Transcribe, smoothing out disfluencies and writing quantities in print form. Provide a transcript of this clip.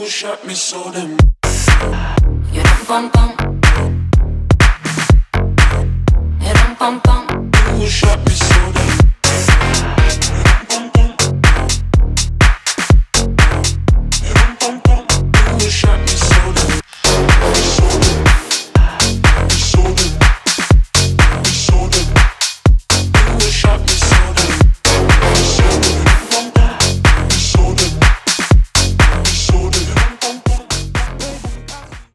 shot me so damn. You rum pum pum. You rum pum pum. You shot me so damn.